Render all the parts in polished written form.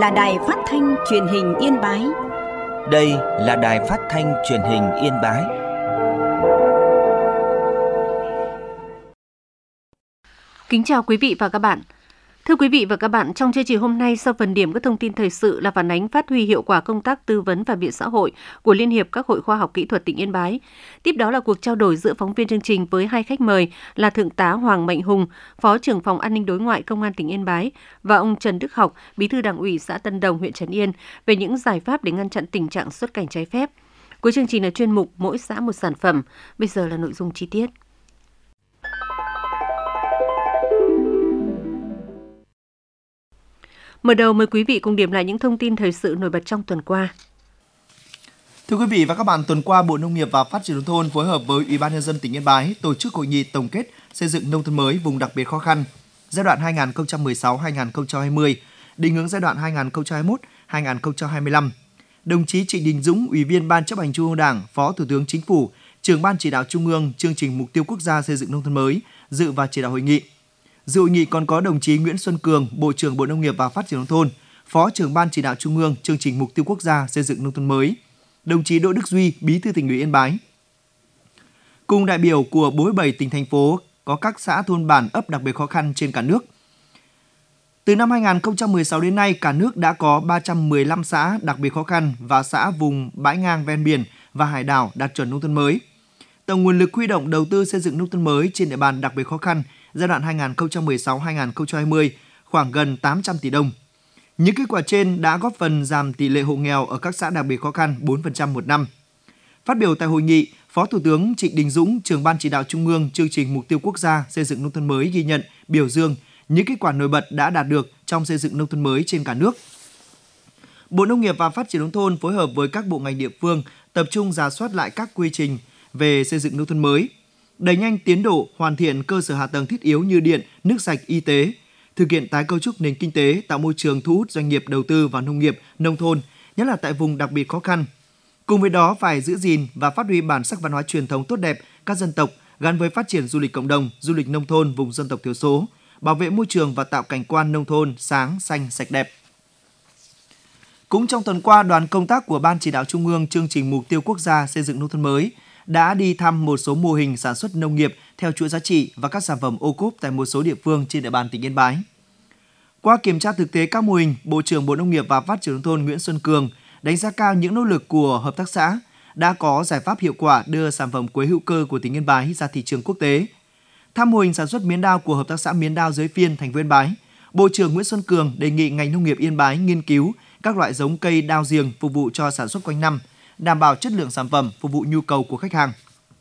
là Đài Phát thanh Truyền hình Yên Bái. Đây là Đài Phát thanh Truyền hình Yên Bái. Kính chào quý vị và các bạn. Thưa quý vị và các bạn, trong chương trình hôm nay, sau phần điểm các thông tin thời sự là phản ánh phát huy hiệu quả công tác tư vấn và viện xã hội của Liên hiệp các hội khoa học kỹ thuật tỉnh Yên Bái. Tiếp đó là cuộc trao đổi giữa phóng viên chương trình với hai khách mời là Thượng tá Hoàng Mạnh Hùng, Phó trưởng phòng An ninh đối ngoại Công an tỉnh Yên Bái và ông Trần Đức Học, Bí thư Đảng ủy xã Tân Đồng, huyện Trấn Yên về những giải pháp để ngăn chặn tình trạng xuất cảnh trái phép. Cuối chương trình là chuyên mục Mỗi xã một sản phẩm. Bây giờ là nội dung chi tiết. Mở đầu mời quý vị cùng điểm lại những thông tin thời sự nổi bật trong tuần qua. Thưa quý vị và các bạn, tuần qua Bộ Nông nghiệp và Phát triển nông thôn phối hợp với Ủy ban Nhân dân tỉnh Yên Bái tổ chức hội nghị tổng kết xây dựng nông thôn mới vùng đặc biệt khó khăn giai đoạn 2016-2020, định hướng giai đoạn 2021-2025. Đồng chí Trịnh Đình Dũng, Ủy viên Ban Chấp hành Trung ương Đảng, Phó Thủ tướng Chính phủ, Trưởng Ban Chỉ đạo Trung ương chương trình mục tiêu quốc gia xây dựng nông thôn mới dự và chỉ đạo hội nghị. Dự hội nghị còn có đồng chí Nguyễn Xuân Cường, Bộ trưởng Bộ Nông nghiệp và Phát triển nông thôn, Phó trưởng Ban Chỉ đạo Trung ương chương trình mục tiêu quốc gia xây dựng nông thôn mới, đồng chí Đỗ Đức Duy, Bí thư Tỉnh ủy Yên Bái. Cùng đại biểu của 47 tỉnh thành phố có các xã thôn bản ấp đặc biệt khó khăn trên cả nước. Từ năm 2016 đến nay, cả nước đã có 315 xã đặc biệt khó khăn và xã vùng bãi ngang ven biển và hải đảo đạt chuẩn nông thôn mới. Tổng nguồn lực huy động đầu tư xây dựng nông thôn mới trên địa bàn đặc biệt khó khăn giai đoạn 2016-2020 khoảng gần 800 tỷ đồng. Những kết quả trên đã góp phần giảm tỷ lệ hộ nghèo ở các xã đặc biệt khó khăn 4% một năm. Phát biểu tại hội nghị, Phó Thủ tướng Trịnh Đình Dũng, Trưởng Ban Chỉ đạo Trung ương chương trình mục tiêu quốc gia xây dựng nông thôn mới ghi nhận, biểu dương những kết quả nổi bật đã đạt được trong xây dựng nông thôn mới trên cả nước. Bộ Nông nghiệp và Phát triển nông thôn phối hợp với các bộ ngành địa phương tập trung rà soát lại các quy trình về xây dựng nông thôn mới, đẩy nhanh tiến độ hoàn thiện cơ sở hạ tầng thiết yếu như điện, nước sạch, y tế, thực hiện tái cấu trúc nền kinh tế, tạo môi trường thu hút doanh nghiệp đầu tư vào nông nghiệp, nông thôn, nhất là tại vùng đặc biệt khó khăn. Cùng với đó phải giữ gìn và phát huy bản sắc văn hóa truyền thống tốt đẹp các dân tộc gắn với phát triển du lịch cộng đồng, du lịch nông thôn vùng dân tộc thiểu số, bảo vệ môi trường và tạo cảnh quan nông thôn sáng, xanh, sạch đẹp. Cũng trong tuần qua, đoàn công tác của Ban Chỉ đạo Trung ương chương trình mục tiêu quốc gia xây dựng nông thôn mới đã đi thăm một số mô hình sản xuất nông nghiệp theo chuỗi giá trị và các sản phẩm ô cốp tại một số địa phương trên địa bàn tỉnh Yên Bái. Qua kiểm tra thực tế các mô hình, Bộ trưởng Bộ Nông nghiệp và Phát triển nông thôn Nguyễn Xuân Cường đánh giá cao những nỗ lực của hợp tác xã đã có giải pháp hiệu quả đưa sản phẩm quế hữu cơ của tỉnh Yên Bái ra thị trường quốc tế. Thăm mô hình sản xuất miến đao của hợp tác xã miến đao Giới Phiên, thành phố Yên Bái, Bộ trưởng Nguyễn Xuân Cường đề nghị ngành nông nghiệp Yên Bái nghiên cứu các loại giống cây đao giềng phục vụ cho sản xuất quanh năm, đảm bảo chất lượng sản phẩm phục vụ nhu cầu của khách hàng.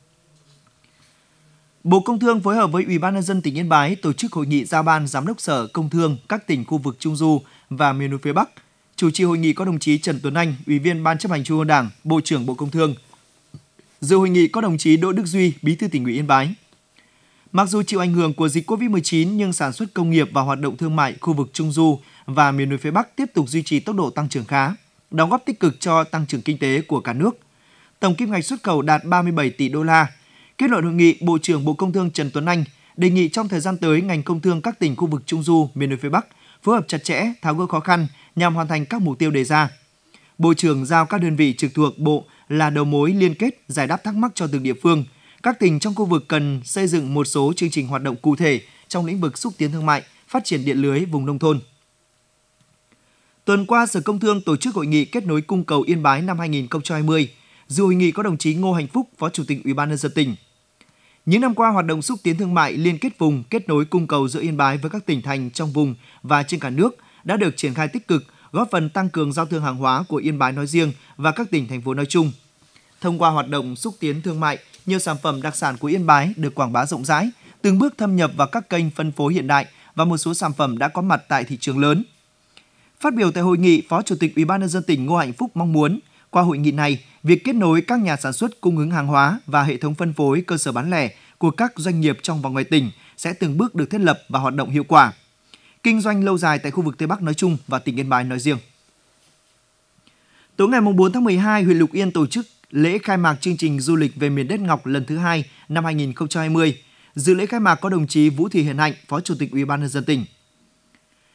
Bộ Công Thương phối hợp với Ủy ban Nhân dân tỉnh Yên Bái tổ chức hội nghị giao ban giám đốc sở công thương các tỉnh khu vực Trung Du và miền núi phía Bắc. Chủ trì hội nghị có đồng chí Trần Tuấn Anh, Ủy viên Ban Chấp hành Trung ương Đảng, Bộ trưởng Bộ Công Thương. Dự hội nghị có đồng chí Đỗ Đức Duy, Bí thư Tỉnh ủy Yên Bái. Mặc dù chịu ảnh hưởng của dịch Covid-19 nhưng sản xuất công nghiệp và hoạt động thương mại khu vực Trung Du và miền núi phía Bắc tiếp tục duy trì tốc độ tăng trưởng khá, đóng góp tích cực cho tăng trưởng kinh tế của cả nước. Tổng kim ngạch xuất khẩu đạt 37 tỷ đô la. Kết luận hội nghị, Bộ trưởng Bộ Công Thương Trần Tuấn Anh đề nghị trong thời gian tới ngành công thương các tỉnh khu vực Trung Du, miền núi phía Bắc phối hợp chặt chẽ, tháo gỡ khó khăn nhằm hoàn thành các mục tiêu đề ra. Bộ trưởng giao các đơn vị trực thuộc Bộ là đầu mối liên kết, giải đáp thắc mắc cho từng địa phương. Các tỉnh trong khu vực cần xây dựng một số chương trình hoạt động cụ thể trong lĩnh vực xúc tiến thương mại, phát triển điện lưới vùng nông thôn. Tuần qua, Sở Công Thương tổ chức hội nghị kết nối cung cầu Yên Bái năm 2020. Dự hội nghị có đồng chí Ngô Hạnh Phúc, Phó Chủ tịch Ủy ban Nhân dân tỉnh. Những năm qua, hoạt động xúc tiến thương mại liên kết vùng, kết nối cung cầu giữa Yên Bái với các tỉnh thành trong vùng và trên cả nước đã được triển khai tích cực, góp phần tăng cường giao thương hàng hóa của Yên Bái nói riêng và các tỉnh thành phố nói chung. Thông qua hoạt động xúc tiến thương mại, nhiều sản phẩm đặc sản của Yên Bái được quảng bá rộng rãi, từng bước thâm nhập vào các kênh phân phối hiện đại và một số sản phẩm đã có mặt tại thị trường lớn. Phát biểu tại hội nghị, Phó Chủ tịch Ủy ban Nhân dân tỉnh Ngô Hạnh Phúc mong muốn qua hội nghị này, việc kết nối các nhà sản xuất cung ứng hàng hóa và hệ thống phân phối cơ sở bán lẻ của các doanh nghiệp trong và ngoài tỉnh sẽ từng bước được thiết lập và hoạt động hiệu quả, kinh doanh lâu dài tại khu vực Tây Bắc nói chung và tỉnh Yên Bái nói riêng. Tối ngày 4 tháng 12, huyện Lục Yên tổ chức lễ khai mạc chương trình du lịch về miền đất Ngọc lần thứ 2 năm 2020. Dự lễ khai mạc có đồng chí Vũ Thị Hiền Hạnh, Phó Chủ tịch Ủy ban Nhân dân tỉnh.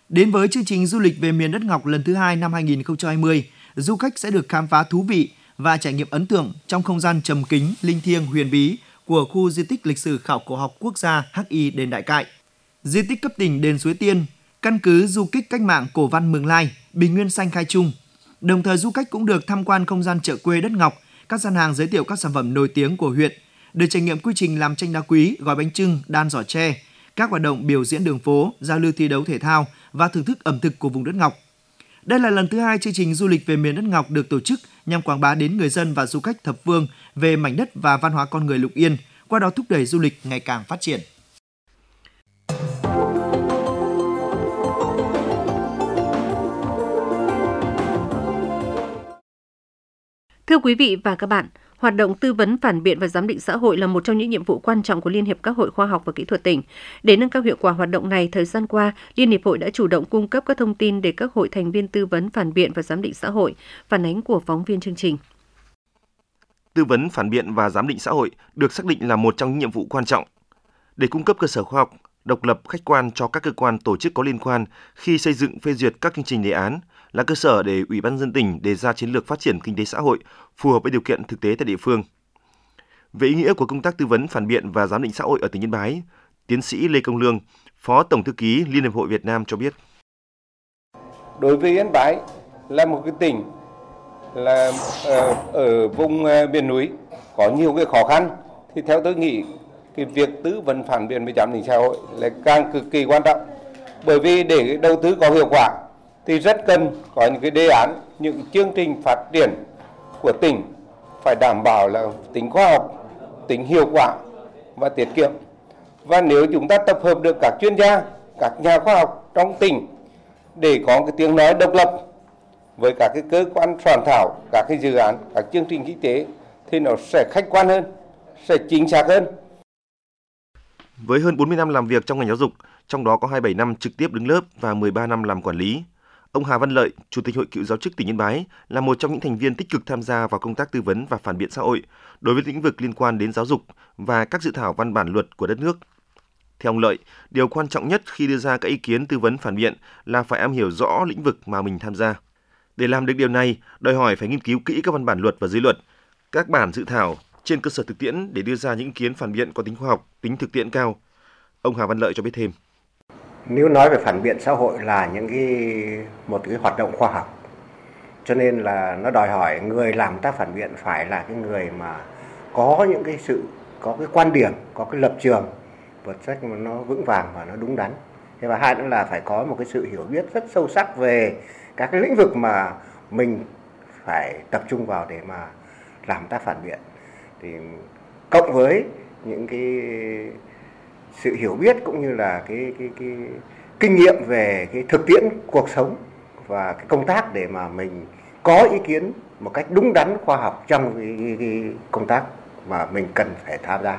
Đến với chương trình du lịch về miền đất Ngọc lần thứ 2 năm 2020, du khách sẽ được khám phá thú vị và trải nghiệm ấn tượng trong không gian trầm kính, linh thiêng, huyền bí của khu di tích lịch sử khảo cổ học quốc gia HI Đền Đại Cại, di tích cấp tỉnh Đền Suối Tiên, căn cứ du kích cách mạng cổ văn Mường Lai, Bình Nguyên Xanh Khai Trung. Đồng thời du khách cũng được tham quan không gian chợ quê đất Ngọc, các gian hàng giới thiệu các sản phẩm nổi tiếng của huyện, được trải nghiệm quy trình làm chanh đá quý, gói bánh chưng, đan giỏ tre, các hoạt động biểu diễn đường phố, giao lưu thi đấu thể thao và thưởng thức ẩm thực của vùng đất Ngọc. Đây là lần thứ 2 chương trình du lịch về miền đất Ngọc được tổ chức nhằm quảng bá đến người dân và du khách thập phương về mảnh đất và văn hóa con người Lục Yên, qua đó thúc đẩy du lịch ngày càng phát triển. Thưa quý vị và các bạn, hoạt động tư vấn phản biện và giám định xã hội là một trong những nhiệm vụ quan trọng của Liên hiệp các hội khoa học và kỹ thuật tỉnh. Để nâng cao hiệu quả hoạt động này, thời gian qua, Liên hiệp hội đã chủ động cung cấp các thông tin để các hội thành viên tư vấn phản biện và giám định xã hội, phản ánh của phóng viên chương trình. Tư vấn phản biện và giám định xã hội được xác định là một trong những nhiệm vụ quan trọng để cung cấp cơ sở khoa học độc lập, khách quan cho các cơ quan tổ chức có liên quan khi xây dựng phê duyệt các chương trình đề án, là cơ sở để Ủy ban nhân dân tỉnh đề ra chiến lược phát triển kinh tế xã hội phù hợp với điều kiện thực tế tại địa phương. Về ý nghĩa của công tác tư vấn phản biện và giám định xã hội ở tỉnh Yên Bái, tiến sĩ Lê Công Lương, Phó Tổng thư ký Liên hiệp hội Việt Nam cho biết: Đối với Yên Bái là một cái tỉnh là ở vùng miền núi có nhiều cái khó khăn, thì theo tôi nghĩ cái việc tư vấn phản biện và giám định xã hội là càng cực kỳ quan trọng. Bởi vì để đầu tư có hiệu quả thì rất cần có những cái đề án, những chương trình phát triển của tỉnh phải đảm bảo là tính khoa học, tính hiệu quả và tiết kiệm. Và nếu chúng ta tập hợp được các chuyên gia, các nhà khoa học trong tỉnh để có cái tiếng nói độc lập với các cái cơ quan soạn thảo, các cái dự án, các chương trình kinh tế thì nó sẽ khách quan hơn, sẽ chính xác hơn. Với hơn 40 năm làm việc trong ngành giáo dục, trong đó có 27 năm trực tiếp đứng lớp và 13 năm làm quản lý, ông Hà Văn Lợi, Chủ tịch Hội Cựu giáo chức tỉnh Yên Bái, là một trong những thành viên tích cực tham gia vào công tác tư vấn và phản biện xã hội đối với lĩnh vực liên quan đến giáo dục và các dự thảo văn bản luật của đất nước. Theo ông Lợi, điều quan trọng nhất khi đưa ra các ý kiến tư vấn phản biện là phải am hiểu rõ lĩnh vực mà mình tham gia. Để làm được điều này, đòi hỏi phải nghiên cứu kỹ các văn bản luật và dưới luật, các bản dự thảo trên cơ sở thực tiễn để đưa ra những ý kiến phản biện có tính khoa học, tính thực tiễn cao. Ông Hà Văn Lợi cho biết thêm: Nếu nói về phản biện xã hội là một cái hoạt động khoa học, cho nên là nó đòi hỏi người làm tác phản biện phải là cái người mà có có cái quan điểm, có cái lập trường vật chất mà nó vững vàng và nó đúng đắn. Thế và hai nữa là phải có một cái sự hiểu biết rất sâu sắc về các cái lĩnh vực mà mình phải tập trung vào để mà làm tác phản biện. Thì cộng với những cái sự hiểu biết cũng như là cái kinh nghiệm về cái thực tiễn cuộc sống và cái công tác để mà mình có ý kiến một cách đúng đắn khoa học trong cái công tác mà mình cần phải tham gia.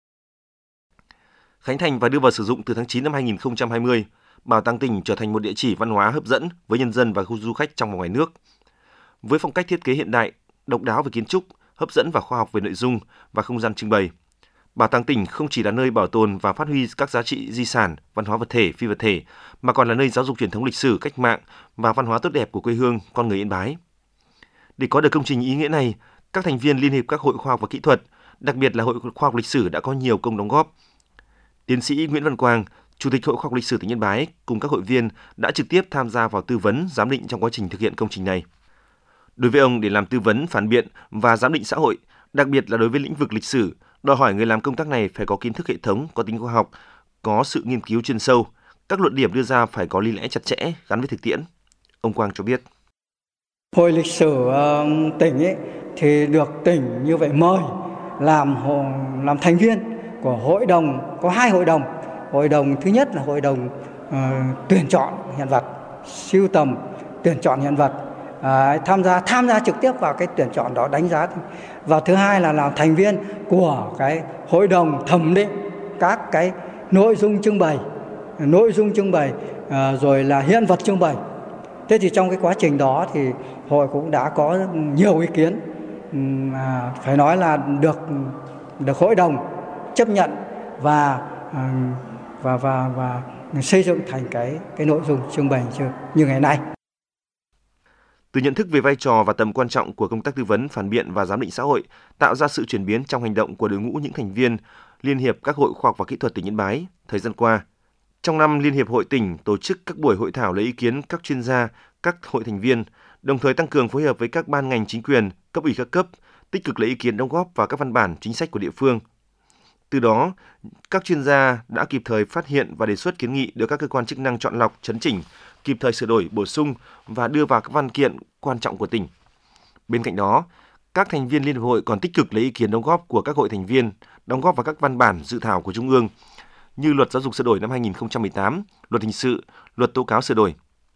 Khánh thành và đưa vào sử dụng từ tháng 9 năm 2020, Bảo tàng tỉnh trở thành một địa chỉ văn hóa hấp dẫn với nhân dân và khu du khách trong và ngoài nước. Với phong cách thiết kế hiện đại, độc đáo về kiến trúc, hấp dẫn và khoa học về nội dung và không gian trưng bày, Bảo tàng tỉnh không chỉ là nơi bảo tồn và phát huy các giá trị di sản, văn hóa vật thể, phi vật thể, mà còn là nơi giáo dục truyền thống lịch sử, cách mạng và văn hóa tốt đẹp của quê hương, con người Yên Bái. Để có được công trình ý nghĩa này, các thành viên Liên hiệp các hội khoa học và kỹ thuật, đặc biệt là Hội khoa học lịch sử đã có nhiều công đóng góp. Tiến sĩ Nguyễn Văn Quang, Chủ tịch Hội khoa học lịch sử tỉnh Yên Bái cùng các hội viên đã trực tiếp tham gia vào tư vấn, giám định trong quá trình thực hiện công trình này. Đối với ông, để làm tư vấn, phản biện và giám định xã hội, đặc biệt là đối với lĩnh vực lịch sử, đòi hỏi người làm công tác này phải có kiến thức hệ thống, có tính khoa học, có sự nghiên cứu chuyên sâu. Các luận điểm đưa ra phải có lý lẽ chặt chẽ, gắn với thực tiễn. Ông Quang cho biết: Hội lịch sử tỉnh thì được tỉnh như vậy mời làm thành viên của hội đồng, có 2 hội đồng. Hội đồng thứ nhất là hội đồng tuyển chọn hiện vật, sưu tầm, tuyển chọn hiện vật, tham gia trực tiếp vào cái tuyển chọn đó, đánh giá. Và thứ hai là làm thành viên của cái hội đồng thẩm định các cái nội dung trưng bày, rồi là hiện vật trưng bày. Thế thì trong cái quá trình đó thì hội cũng đã có nhiều ý kiến, phải nói là được hội đồng chấp nhận và xây dựng thành cái nội dung trưng bày như ngày nay. Từ nhận thức về vai trò và tầm quan trọng của công tác tư vấn, phản biện và giám định xã hội, tạo ra sự chuyển biến trong hành động của đội ngũ những thành viên Liên hiệp các hội khoa học và kỹ thuật tỉnh Yên Bái thời gian qua. Trong năm, Liên hiệp hội tỉnh tổ chức các buổi hội thảo lấy ý kiến các chuyên gia, các hội thành viên, đồng thời tăng cường phối hợp với các ban ngành chính quyền, cấp ủy các cấp, tích cực lấy ý kiến đóng góp vào các văn bản chính sách của địa phương. Từ đó, các chuyên gia đã kịp thời phát hiện và đề xuất kiến nghị được các cơ quan chức năng chọn lọc, chấn chỉnh, kịp thời sửa đổi, bổ sung và đưa vào các văn kiện quan trọng của tỉnh. Bên cạnh đó, các thành viên Liên hiệp hội còn tích cực lấy ý kiến đóng góp của các hội thành viên, đóng góp vào các văn bản dự thảo của Trung ương như Luật Giáo dục sửa đổi năm 2018, Luật Hình sự, Luật Tố cáo sửa đổi.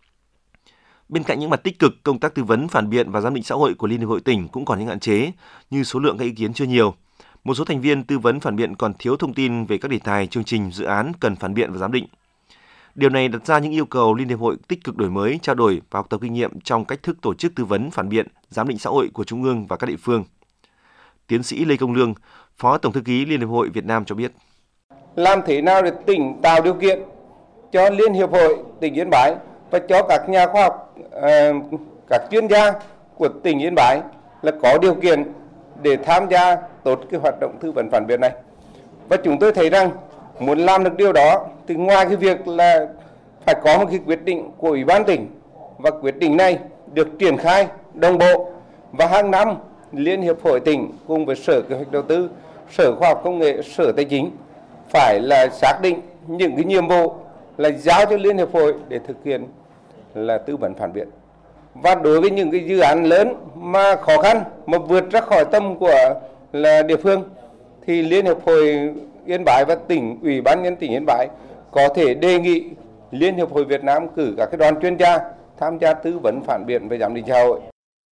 Bên cạnh những mặt tích cực, công tác tư vấn, phản biện và giám định xã hội của Liên hiệp hội tỉnh cũng còn những hạn chế như số lượng các ý kiến chưa nhiều. Một số thành viên tư vấn phản biện còn thiếu thông tin về các đề tài, chương trình, dự án cần phản biện và giám định. Điều này đặt ra những yêu cầu Liên hiệp hội tích cực đổi mới, trao đổi và học tập kinh nghiệm trong cách thức tổ chức tư vấn, phản biện, giám định xã hội của Trung ương và các địa phương. Tiến sĩ Lê Công Lương, Phó Tổng thư ký Liên hiệp hội Việt Nam cho biết. Làm thế nào để tỉnh tạo điều kiện cho Liên hiệp hội tỉnh Yên Bái và cho các nhà khoa học, các chuyên gia của tỉnh Yên Bái là có điều kiện để tham gia tốt cái hoạt động tư vấn phản biện này. Và chúng tôi thấy rằng muốn làm được điều đó thì ngoài cái việc là phải có một cái quyết định của Ủy ban tỉnh, và quyết định này được triển khai đồng bộ, và hàng năm Liên hiệp hội tỉnh cùng với Sở Kế hoạch Đầu tư, Sở Khoa học Công nghệ, Sở Tài chính phải là xác định những cái nhiệm vụ là giao cho Liên hiệp hội để thực hiện là tư vấn phản biện. Và đối với những cái dự án lớn mà khó khăn, mà vượt ra khỏi tầm của là địa phương, thì Liên hiệp hội Yên Bái và Ủy ban nhân tỉnh Yên Bái có thể đề nghị Liên hiệp hội Việt Nam cử các cái đoàn chuyên gia tham gia tư vấn phản biện và giám định xã hội.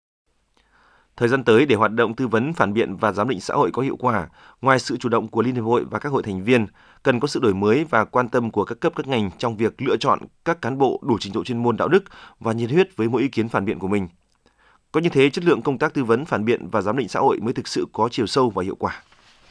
Thời gian tới, để hoạt động tư vấn, phản biện và giám định xã hội có hiệu quả, ngoài sự chủ động của Liên hiệp hội và các hội thành viên, cần có sự đổi mới và quan tâm của các cấp các ngành trong việc lựa chọn các cán bộ đủ trình độ chuyên môn, đạo đức và nhiệt huyết với mỗi ý kiến phản biện của mình. Có như thế, chất lượng công tác tư vấn, phản biện và giám định xã hội mới thực sự có chiều sâu và hiệu quả.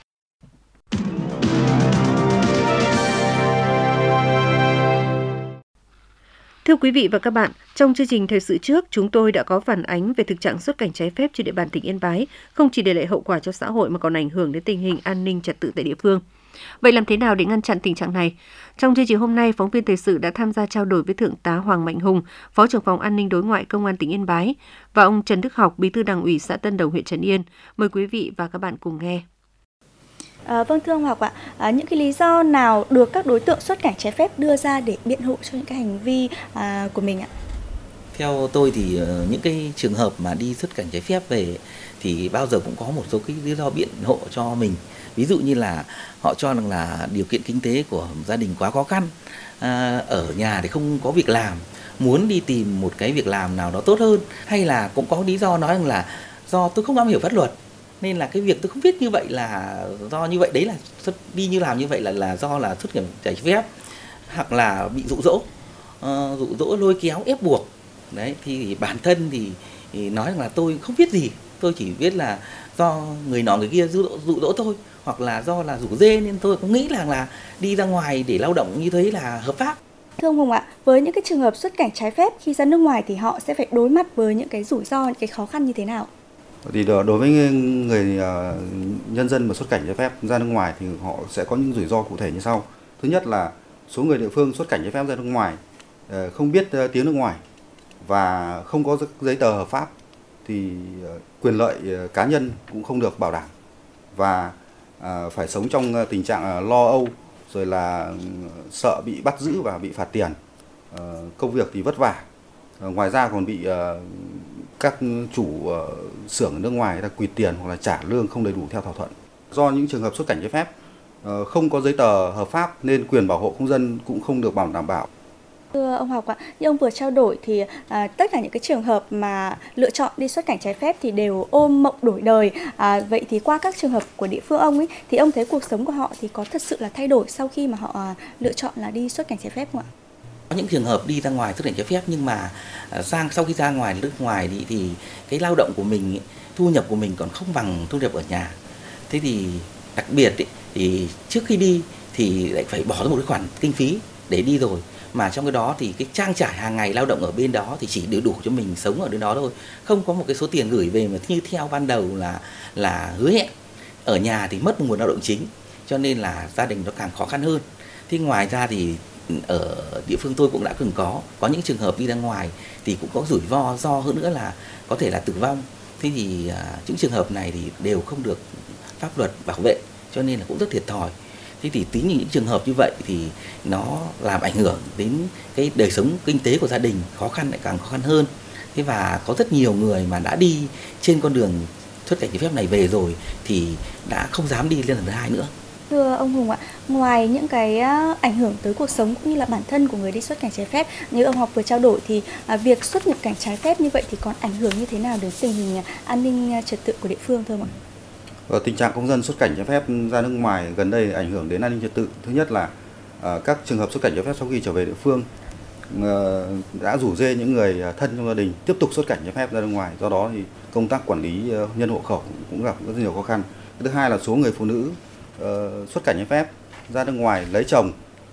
Thưa quý vị và các bạn, trong chương trình thời sự trước, chúng tôi đã có phản ánh về thực trạng xuất cảnh trái phép trên địa bàn tỉnh Yên Bái, không chỉ để lại hậu quả cho xã hội mà còn ảnh hưởng đến tình hình an ninh trật tự tại địa phương. Vậy làm thế nào để ngăn chặn tình trạng này? Trong chương trình hôm nay, phóng viên thời sự đã tham gia trao đổi với Thượng tá Hoàng Mạnh Hùng, Phó trưởng phòng An ninh đối ngoại Công an tỉnh Yên Bái và ông Trần Đức Học, Bí thư Đảng ủy xã Tân Đồng, huyện Trấn Yên. Mời quý vị và các bạn cùng nghe. Vâng, thưa ông Học ạ, những cái lý do nào được các đối tượng xuất cảnh trái phép đưa ra để biện hộ cho những cái hành vi của mình ạ? Theo tôi thì những cái trường hợp mà đi xuất cảnh trái phép về thì bao giờ cũng có một số cái lý do biện hộ cho mình. Ví dụ như là họ cho rằng là điều kiện kinh tế của gia đình quá khó khăn, ở nhà thì không có việc làm, muốn đi tìm một cái việc làm nào đó tốt hơn, hay là cũng có lý do nói rằng là do tôi không am hiểu pháp luật nên là cái việc tôi không biết như vậy là do như vậy, đấy là đi như làm như vậy là do là xuất cảnh trái phép, hoặc là bị dụ dỗ lôi kéo ép buộc. Đấy thì bản thân thì nói rằng là tôi không biết gì, tôi chỉ biết là do người nọ người kia dụ dỗ tôi, hoặc là do là rủ rê nên tôi cũng nghĩ là đi ra ngoài để lao động như thế là hợp pháp. Thưa ông Hùng ạ, với những cái trường hợp xuất cảnh trái phép khi ra nước ngoài thì họ sẽ phải đối mặt với những cái rủi ro, những cái khó khăn như thế nào? Thì đối với người nhân dân mà xuất cảnh trái phép ra nước ngoài thì họ sẽ có những rủi ro cụ thể như sau. Thứ nhất là số người địa phương xuất cảnh trái phép ra nước ngoài không biết tiếng nước ngoài và không có giấy tờ hợp pháp thì quyền lợi cá nhân cũng không được bảo đảm, và phải sống trong tình trạng lo âu, rồi là sợ bị bắt giữ và bị phạt tiền, công việc thì vất vả. Ngoài ra còn bị các chủ xưởng ở nước ngoài người ta quỵt tiền hoặc là trả lương không đầy đủ theo thỏa thuận. Do những trường hợp xuất cảnh trái phép không có giấy tờ hợp pháp nên quyền bảo hộ công dân cũng không được đảm bảo. Thưa ông Học ạ, như ông vừa trao đổi thì tất cả những cái trường hợp mà lựa chọn đi xuất cảnh trái phép thì đều ôm mộng đổi đời. Vậy thì qua các trường hợp của địa phương ông ấy thì ông thấy cuộc sống của họ thì có thật sự là thay đổi sau khi mà họ lựa chọn là đi xuất cảnh trái phép không ạ? Có những trường hợp đi ra ngoài xuất cảnh trái phép nhưng mà sau khi ra ngoài nước ngoài thì cái lao động của mình, thu nhập của mình còn không bằng thu nhập ở nhà. Thế thì đặc biệt thì trước khi đi thì lại phải bỏ ra một cái khoản kinh phí để đi rồi, mà trong cái đó thì cái trang trải hàng ngày lao động ở bên đó thì chỉ đủ cho mình sống ở bên đó thôi, không có một cái số tiền gửi về mà như theo ban đầu là hứa hẹn. Ở nhà thì mất một nguồn lao động chính, cho nên là gia đình nó càng khó khăn hơn. Thế ngoài ra thì ở địa phương tôi cũng đã từng có những trường hợp đi ra ngoài thì cũng có rủi ro hơn nữa là có thể là tử vong. Thế thì những trường hợp này thì đều không được pháp luật bảo vệ, cho nên là cũng rất thiệt thòi. Thế thì tính những trường hợp như vậy thì nó làm ảnh hưởng đến cái đời sống kinh tế của gia đình, khó khăn lại càng khó khăn hơn. Thế và có rất nhiều người mà đã đi trên con đường xuất cảnh trái phép này về rồi thì đã không dám đi lên lần thứ hai nữa. Thưa ông Hùng ạ, ngoài những cái ảnh hưởng tới cuộc sống cũng như là bản thân của người đi xuất cảnh trái phép như ông Học vừa trao đổi thì việc xuất nhập cảnh trái phép như vậy thì còn ảnh hưởng như thế nào đến tình hình an ninh trật tự của địa phương thưa ông ạ? Tình trạng công dân xuất cảnh trái phép ra nước ngoài gần đây ảnh hưởng đến an ninh trật tự. Thứ nhất là các trường hợp xuất cảnh trái phép sau khi trở về địa phương đã rủ rê những người thân trong gia đình tiếp tục xuất cảnh trái phép ra nước ngoài. Do đó thì công tác quản lý nhân hộ khẩu cũng gặp rất nhiều khó khăn. Thứ hai là số người phụ nữ xuất cảnh trái phép ra nước ngoài lấy chồng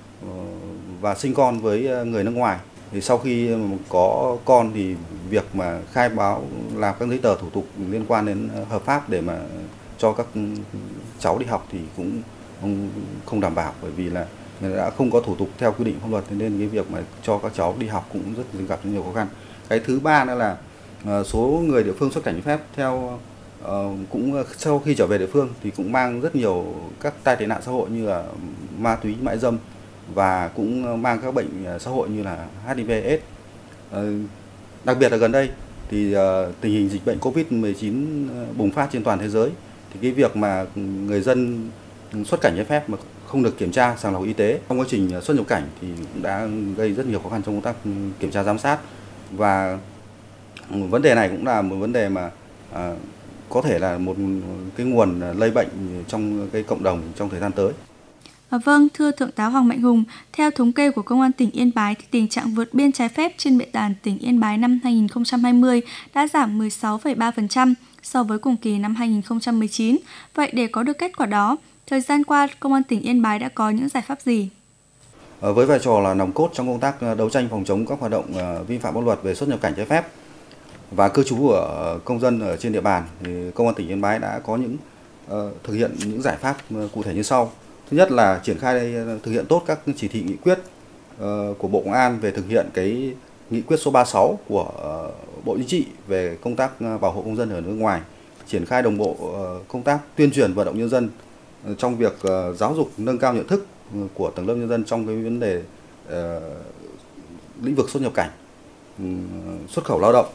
và sinh con với người nước ngoài. Thì sau khi có con thì việc mà khai báo làm các giấy tờ thủ tục liên quan đến hợp pháp để mà cho các cháu đi học thì cũng không đảm bảo, bởi vì là đã không có thủ tục theo quy định pháp luật, nên cái việc mà cho các cháu đi học cũng gặp rất nhiều khó khăn. Cái thứ ba nữa là số người địa phương xuất cảnh trái phép theo cũng sau khi trở về địa phương thì cũng mang rất nhiều các tai tệ nạn xã hội như là ma túy, mại dâm và cũng mang các bệnh xã hội như là HIV/AIDS. Đặc biệt là gần đây thì tình hình dịch bệnh Covid-19 bùng phát trên toàn thế giới, thì cái việc mà người dân xuất cảnh trái phép mà không được kiểm tra sàng lọc y tế trong quá trình xuất nhập cảnh thì cũng đã gây rất nhiều khó khăn trong công tác kiểm tra giám sát, và vấn đề này cũng là một vấn đề mà có thể là một cái nguồn lây bệnh trong cái cộng đồng trong thời gian tới. Vâng, thưa Thượng tá Hoàng Mạnh Hùng, theo thống kê của Công an tỉnh Yên Bái thì tình trạng vượt biên trái phép trên địa bàn tỉnh Yên Bái năm 2020 đã giảm 16,3% so với cùng kỳ năm 2019. Vậy để có được kết quả đó, thời gian qua Công an tỉnh Yên Bái đã có những giải pháp gì? Với vai trò là nòng cốt trong công tác đấu tranh phòng chống các hoạt động vi phạm pháp luật về xuất nhập cảnh trái phép và cư trú của công dân ở trên địa bàn, thì Công an tỉnh Yên Bái đã có những thực hiện những giải pháp cụ thể như sau. Thứ nhất là triển khai thực hiện tốt các chỉ thị nghị quyết của Bộ Công an về thực hiện cái nghị quyết số 36 của Bộ Chính trị về công tác bảo hộ công dân ở nước ngoài, triển khai đồng bộ công tác tuyên truyền vận động nhân dân trong việc giáo dục nâng cao nhận thức của tầng lớp nhân dân trong cái vấn đề lĩnh vực xuất nhập cảnh, xuất khẩu lao động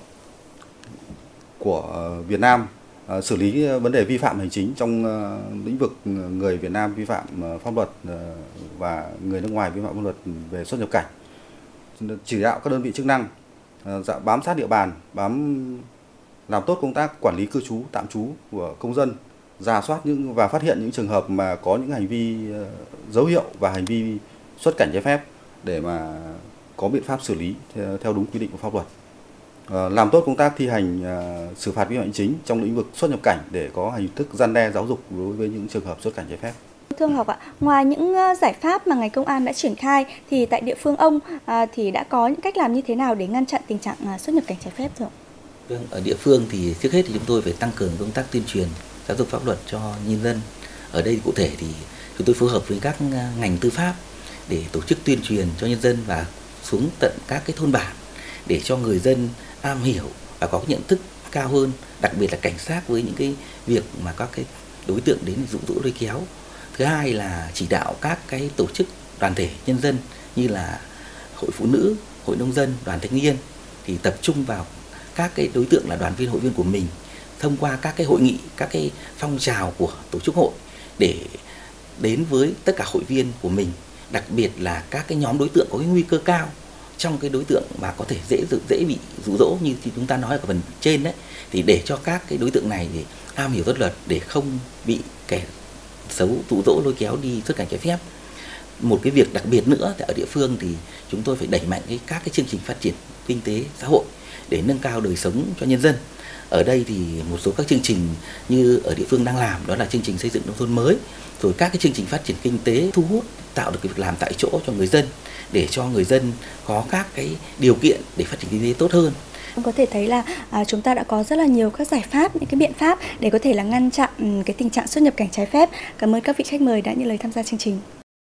của Việt Nam, xử lý vấn đề vi phạm hành chính trong lĩnh vực người Việt Nam vi phạm pháp luật và người nước ngoài vi phạm pháp luật về xuất nhập cảnh. Chỉ đạo các đơn vị chức năng bám sát địa bàn, làm tốt công tác quản lý cư trú, tạm trú của công dân, rà soát và phát hiện những trường hợp mà có những hành vi dấu hiệu và hành vi xuất cảnh trái phép để mà có biện pháp xử lý theo đúng quy định của pháp luật. Làm tốt công tác thi hành xử phạt vi phạm hành chính trong lĩnh vực xuất nhập cảnh để có hình thức răn đe giáo dục đối với những trường hợp xuất cảnh trái phép. Thưa ông Học ạ, ngoài những giải pháp mà ngành công an đã triển khai thì tại địa phương ông thì đã có những cách làm như thế nào để ngăn chặn tình trạng xuất nhập cảnh trái phép rồi? Vâng, ở địa phương thì trước hết thì chúng tôi phải tăng cường công tác tuyên truyền giáo dục pháp luật cho nhân dân. Ở đây cụ thể thì chúng tôi phối hợp với các ngành tư pháp để tổ chức tuyên truyền cho nhân dân và xuống tận các cái thôn bản để cho người dân am hiểu và có nhận thức cao hơn, đặc biệt là cảnh giác với những cái việc mà các cái đối tượng đến dụ dỗ lôi kéo. Thứ hai là chỉ đạo các cái tổ chức đoàn thể nhân dân như là hội phụ nữ, hội nông dân, đoàn thanh niên thì tập trung vào các cái đối tượng là đoàn viên hội viên của mình thông qua các cái hội nghị, các cái phong trào của tổ chức hội để đến với tất cả hội viên của mình, đặc biệt là các cái nhóm đối tượng có cái nguy cơ cao trong cái đối tượng mà có thể dễ bị dụ dỗ như chúng ta nói ở phần trên đấy, thì để cho các cái đối tượng này thì am hiểu pháp luật để không bị kẻ xấu dụ dỗ lôi kéo đi xuất cảnh trái phép. Một cái việc đặc biệt nữa ở địa phương thì chúng tôi phải đẩy mạnh các cái chương trình phát triển kinh tế xã hội để nâng cao đời sống cho nhân dân. Ở đây thì một số các chương trình như ở địa phương đang làm, đó là chương trình xây dựng nông thôn mới, rồi các cái chương trình phát triển kinh tế thu hút, tạo được cái việc làm tại chỗ cho người dân, để cho người dân có các cái điều kiện để phát triển kinh tế tốt hơn. Có thể thấy là chúng ta đã có rất là nhiều các giải pháp, những cái biện pháp để có thể là ngăn chặn cái tình trạng xuất nhập cảnh trái phép. Cảm ơn các vị khách mời đã nhận lời tham gia chương trình.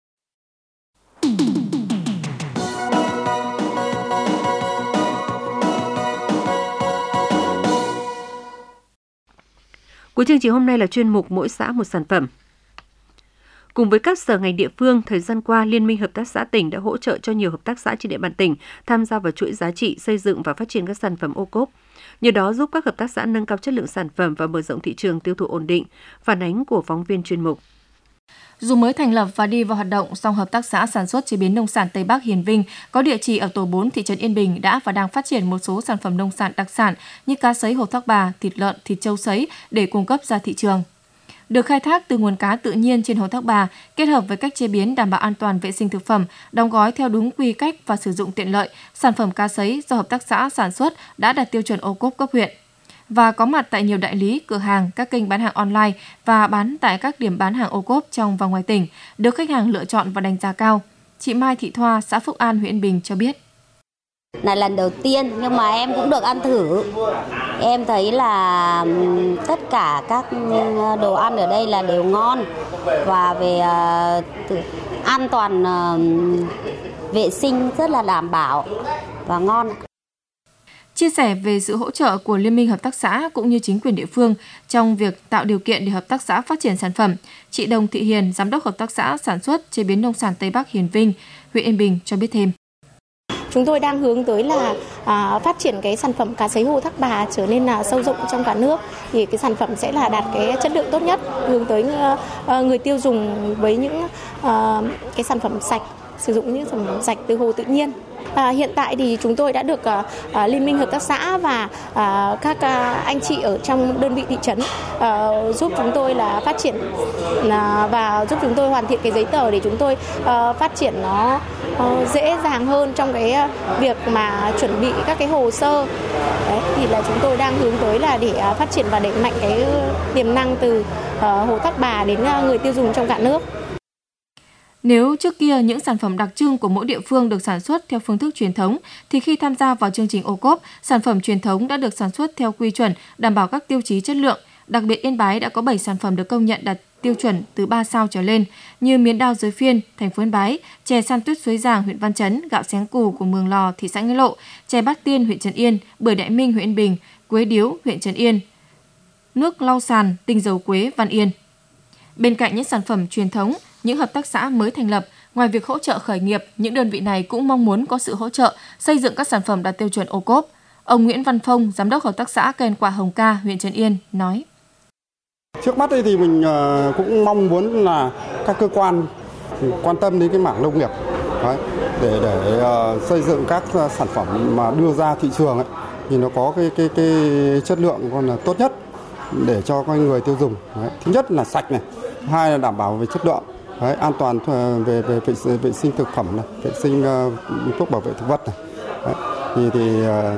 Cuối chương trình hôm nay là chuyên mục Mỗi xã một sản phẩm. Cùng với các sở ngành địa phương, thời gian qua, Liên minh Hợp tác xã tỉnh đã hỗ trợ cho nhiều hợp tác xã trên địa bàn tỉnh tham gia vào chuỗi giá trị, xây dựng và phát triển các sản phẩm ô cốp. Nhờ đó giúp các hợp tác xã nâng cao chất lượng sản phẩm và mở rộng thị trường tiêu thụ ổn định. Phản ánh của phóng viên chuyên mục. Dù mới thành lập và đi vào hoạt động, song Hợp tác xã Sản xuất chế biến nông sản Tây Bắc Hiền Vinh có địa chỉ ở tổ 4 thị trấn Yên Bình đã và đang phát triển một số sản phẩm nông sản đặc sản như cá sấy Hồ Thác Bà, thịt lợn, thịt trâu sấy để cung cấp ra thị trường. Được khai thác từ nguồn cá tự nhiên trên Hồ Thác Bà, kết hợp với cách chế biến đảm bảo an toàn vệ sinh thực phẩm, đóng gói theo đúng quy cách và sử dụng tiện lợi, sản phẩm cá sấy do Hợp tác xã sản xuất đã đạt tiêu chuẩn ô cốp cấp huyện và có mặt tại nhiều đại lý, cửa hàng, các kênh bán hàng online và bán tại các điểm bán hàng ô cốp trong và ngoài tỉnh, được khách hàng lựa chọn và đánh giá cao. Chị Mai Thị Thoa, xã Phúc An, huyện Yên Bình cho biết. Là lần đầu tiên nhưng mà em cũng được ăn thử. Em thấy là tất cả các đồ ăn ở đây là đều ngon và về an toàn vệ sinh rất là đảm bảo và ngon. Chia sẻ về sự hỗ trợ của Liên minh Hợp tác xã cũng như chính quyền địa phương trong việc tạo điều kiện để hợp tác xã phát triển sản phẩm, chị Đồng Thị Hiền, Giám đốc Hợp tác xã Sản xuất chế biến nông sản Tây Bắc Hiền Vinh, huyện Yên Bình cho biết thêm. Chúng tôi đang hướng tới là phát triển cái sản phẩm cá sấy Hồ Thác Bà trở nên là sâu rộng trong cả nước, thì cái sản phẩm sẽ là đạt cái chất lượng tốt nhất, hướng tới người tiêu dùng với những cái sản phẩm sạch, sử dụng những sản phẩm sạch từ hồ tự nhiên. Hiện tại thì chúng tôi đã được Liên minh Hợp tác xã và các anh chị ở trong đơn vị thị trấn giúp chúng tôi là phát triển và giúp chúng tôi hoàn thiện cái giấy tờ để chúng tôi phát triển nó dễ dàng hơn trong cái việc mà chuẩn bị các cái hồ sơ. Đấy, thì là chúng tôi đang hướng tới là để phát triển và đẩy mạnh cái tiềm năng từ Hồ Thác Bà đến người tiêu dùng trong cả nước. Nếu trước kia những sản phẩm đặc trưng của mỗi địa phương được sản xuất theo phương thức truyền thống, thì khi tham gia vào chương trình ô cốp, sản phẩm truyền thống đã được sản xuất theo quy chuẩn, đảm bảo các tiêu chí chất lượng. Đặc biệt Yên Bái đã có 7 sản phẩm được công nhận đạt tiêu chuẩn từ 3 sao trở lên, như miến đao Giới Phiên, thành phố Yên Bái, chè San Tuyết Suối Giàng, huyện Văn Chấn, gạo Xén Cù của Mường Lò, thị xã Nghĩa Lộ, chè Bát Tiên, huyện Trấn Yên, bưởi Đại Minh, huyện Yên Bình, quế điếu, huyện Trấn Yên, nước lau sàn, tinh dầu quế, Văn Yên. Bên cạnh những sản phẩm truyền thống, những hợp tác xã mới thành lập, ngoài việc hỗ trợ khởi nghiệp, những đơn vị này cũng mong muốn có sự hỗ trợ xây dựng các sản phẩm đạt tiêu chuẩn ô cốp. Ông Nguyễn Văn Phong, Giám đốc Hợp tác xã Cây ăn quả Hồng Ca, huyện Trấn Yên, nói. Trước mắt thì mình cũng mong muốn là các cơ quan quan tâm đến cái mảng nông nghiệp để xây dựng các sản phẩm mà đưa ra thị trường ấy, thì nó có cái chất lượng còn là tốt nhất để cho các người tiêu dùng. Đấy. Thứ nhất là sạch này, hai là đảm bảo về chất lượng, đấy, an toàn về vệ sinh thực phẩm này, vệ sinh thuốc bảo vệ thực vật này. Đấy. Thì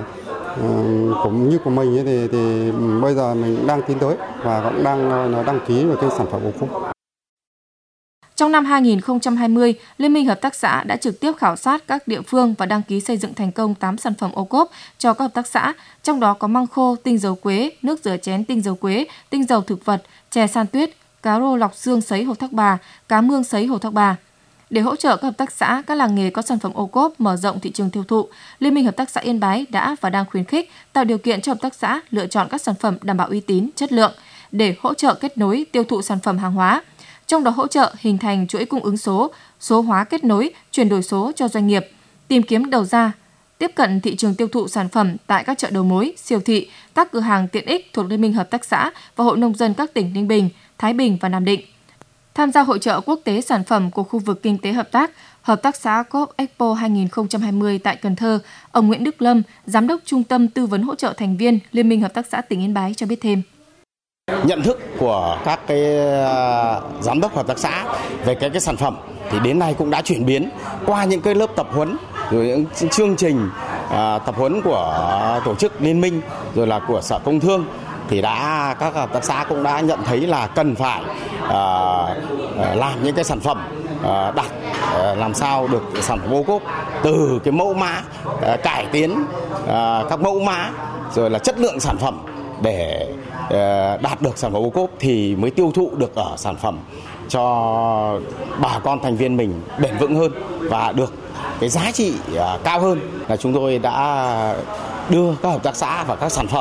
cũng như của mình ấy, thì bây giờ mình đang tiến tới và cũng đang đăng ký về cái sản phẩm ô cốp. Trong năm 2020, Liên minh Hợp tác xã đã trực tiếp khảo sát các địa phương và đăng ký xây dựng thành công 8 sản phẩm ô cốp cho các hợp tác xã, trong đó có măng khô, tinh dầu quế, nước rửa chén tinh dầu quế, tinh dầu thực vật, chè San Tuyết, cá rô lọc xương sấy Hồ Thác Bà, cá mương sấy Hồ Thác Bà. Để hỗ trợ các hợp tác xã, các làng nghề có sản phẩm ô cốp mở rộng thị trường tiêu thụ, Liên minh Hợp tác xã Yên Bái đã và đang khuyến khích tạo điều kiện cho hợp tác xã lựa chọn các sản phẩm đảm bảo uy tín, chất lượng để hỗ trợ kết nối tiêu thụ sản phẩm hàng hóa. Trong đó hỗ trợ hình thành chuỗi cung ứng số hóa kết nối, chuyển đổi số cho doanh nghiệp, tìm kiếm đầu ra, tiếp cận thị trường tiêu thụ sản phẩm tại các chợ đầu mối, siêu thị, các cửa hàng tiện ích thuộc Liên minh Hợp tác xã và Hội Nông dân các tỉnh Ninh Bình, Thái Bình và Nam Định. Tham gia hội chợ quốc tế sản phẩm của khu vực kinh tế Hợp tác xã Coop Expo 2020 tại Cần Thơ, ông Nguyễn Đức Lâm, Giám đốc Trung tâm Tư vấn hỗ trợ thành viên Liên minh Hợp tác xã tỉnh Yên Bái cho biết thêm. Nhận thức của các cái giám đốc hợp tác xã về cái sản phẩm thì đến nay cũng đã chuyển biến qua những cái lớp tập huấn rồi những chương trình tập huấn của tổ chức liên minh rồi là của Sở Công Thương thì các hợp tác xã cũng đã nhận thấy là cần phải làm những cái sản phẩm đạt làm sao được sản phẩm ô cốp từ cái mẫu mã, cải tiến các mẫu mã rồi là chất lượng sản phẩm để đạt được sản phẩm ô cốp thì mới tiêu thụ được ở sản phẩm cho bà con thành viên mình bền vững hơn và được cái giá trị cao hơn. Là chúng tôi đã đưa các hợp tác xã và các sản phẩm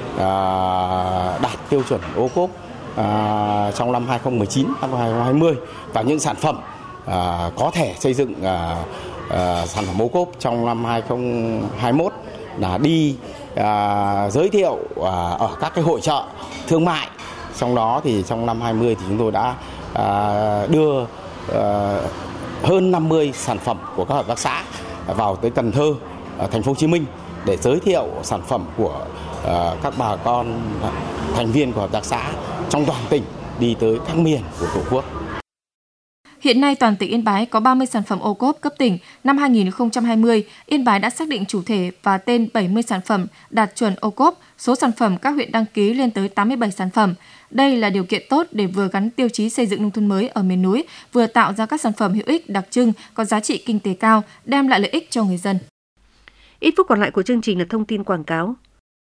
đạt tiêu chuẩn ô cốp trong năm 2019, năm 2020 và những sản phẩm có thể xây dựng sản phẩm ô cốp trong năm 2021 là đi giới thiệu ở các cái hội chợ thương mại. Trong đó thì trong năm 20 thì chúng tôi đã đưa hơn 50 sản phẩm của các hợp tác xã vào tới Cần Thơ, thành phố Hồ Chí Minh để giới thiệu sản phẩm của các bà con thành viên của hợp tác xã trong toàn tỉnh đi tới các miền của Tổ quốc. Hiện nay toàn tỉnh Yên Bái có 30 sản phẩm ô cốp cấp tỉnh. Năm 2020, Yên Bái đã xác định chủ thể và tên 70 sản phẩm đạt chuẩn ô cốp. Số sản phẩm các huyện đăng ký lên tới 87 sản phẩm. Đây là điều kiện tốt để vừa gắn tiêu chí xây dựng nông thôn mới ở miền núi, vừa tạo ra các sản phẩm hữu ích đặc trưng, có giá trị kinh tế cao, đem lại lợi ích cho người dân. Ít phút còn lại của chương trình là thông tin quảng cáo.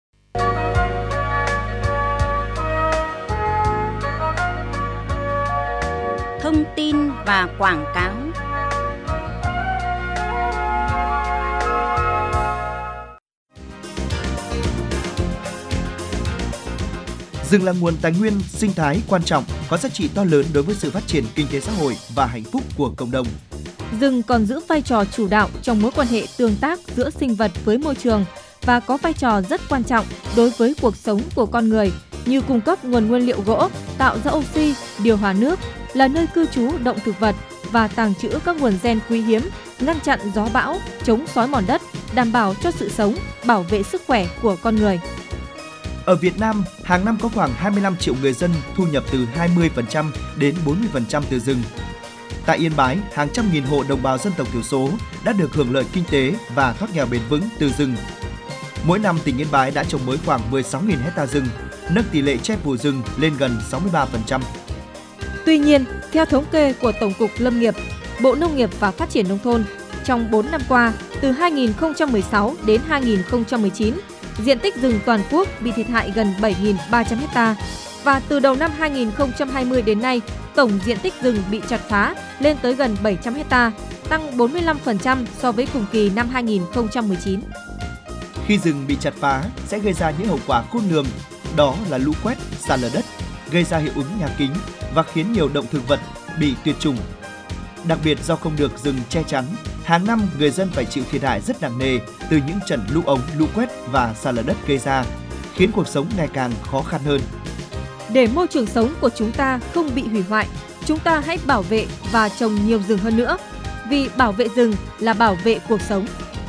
Thông tin và quảng cáo. Rừng là nguồn tài nguyên sinh thái quan trọng, có giá trị to lớn đối với sự phát triển kinh tế xã hội và hạnh phúc của cộng đồng. Rừng còn giữ vai trò chủ đạo trong mối quan hệ tương tác giữa sinh vật với môi trường và có vai trò rất quan trọng đối với cuộc sống của con người, như cung cấp nguồn nguyên liệu gỗ, tạo ra oxy, điều hòa nước, là nơi cư trú động thực vật và tàng trữ các nguồn gen quý hiếm, ngăn chặn gió bão, chống xói mòn đất, đảm bảo cho sự sống, bảo vệ sức khỏe của con người. Ở Việt Nam, hàng năm có khoảng 25 triệu người dân thu nhập từ 20% đến 40% từ rừng. Tại Yên Bái, hàng trăm nghìn hộ đồng bào dân tộc thiểu số đã được hưởng lợi kinh tế và thoát nghèo bền vững từ rừng. Mỗi năm, tỉnh Yên Bái đã trồng mới khoảng 16.000 hectare rừng, nâng tỷ lệ che phủ rừng lên gần 63%. Tuy nhiên, theo thống kê của Tổng cục Lâm nghiệp, Bộ Nông nghiệp và Phát triển Nông thôn, trong 4 năm qua, từ 2016 đến 2019, diện tích rừng toàn quốc bị thiệt hại gần 7.300 ha. Và từ đầu năm 2020 đến nay, tổng diện tích rừng bị chặt phá lên tới gần 700 ha, tăng 45% so với cùng kỳ năm 2019. Khi rừng bị chặt phá sẽ gây ra những hậu quả khôn lường, đó là lũ quét, sạt lở đất, gây ra hiệu ứng nhà kính và khiến nhiều động thực vật bị tuyệt chủng. Đặc biệt do không được rừng che chắn, hàng năm người dân phải chịu thiệt hại rất nặng nề từ những trận lũ ống, lũ quét và sạt lở đất gây ra, khiến cuộc sống ngày càng khó khăn hơn. Để môi trường sống của chúng ta không bị hủy hoại, chúng ta hãy bảo vệ và trồng nhiều rừng hơn nữa, vì bảo vệ rừng là bảo vệ cuộc sống.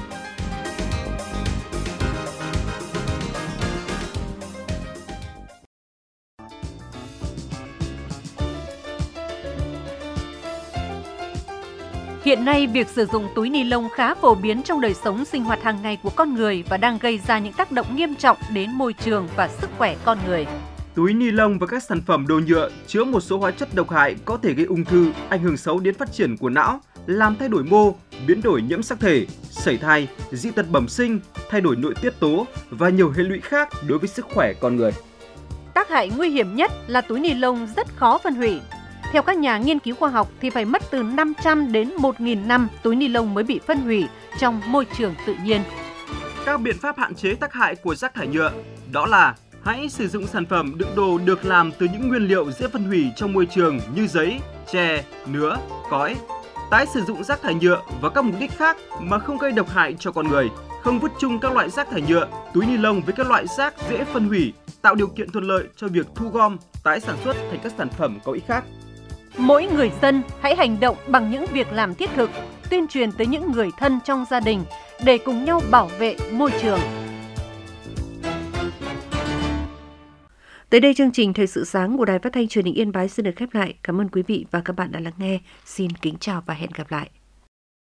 Hiện nay, việc sử dụng túi ni lông khá phổ biến trong đời sống sinh hoạt hàng ngày của con người và đang gây ra những tác động nghiêm trọng đến môi trường và sức khỏe con người. Túi ni lông và các sản phẩm đồ nhựa chứa một số hóa chất độc hại có thể gây ung thư, ảnh hưởng xấu đến phát triển của não, làm thay đổi mô, biến đổi nhiễm sắc thể, sẩy thai, dị tật bẩm sinh, thay đổi nội tiết tố và nhiều hệ lụy khác đối với sức khỏe con người. Tác hại nguy hiểm nhất là túi ni lông rất khó phân hủy. Theo các nhà nghiên cứu khoa học thì phải mất từ 500 đến 1.000 năm túi ni lông mới bị phân hủy trong môi trường tự nhiên. Các biện pháp hạn chế tác hại của rác thải nhựa đó là hãy sử dụng sản phẩm đựng đồ được làm từ những nguyên liệu dễ phân hủy trong môi trường như giấy, tre, nứa, cói. Tái sử dụng rác thải nhựa vào các mục đích khác mà không gây độc hại cho con người. Không vứt chung các loại rác thải nhựa, túi ni lông với các loại rác dễ phân hủy, tạo điều kiện thuận lợi cho việc thu gom, tái sản xuất thành các sản phẩm có ích khác. Mỗi người dân hãy hành động bằng những việc làm thiết thực, tuyên truyền tới những người thân trong gia đình để cùng nhau bảo vệ môi trường. Tới đây chương trình Thời sự sáng của Đài Phát thanh Truyền hình Yên Bái xin được khép lại. Cảm ơn quý vị và các bạn đã lắng nghe. Xin kính chào và hẹn gặp lại.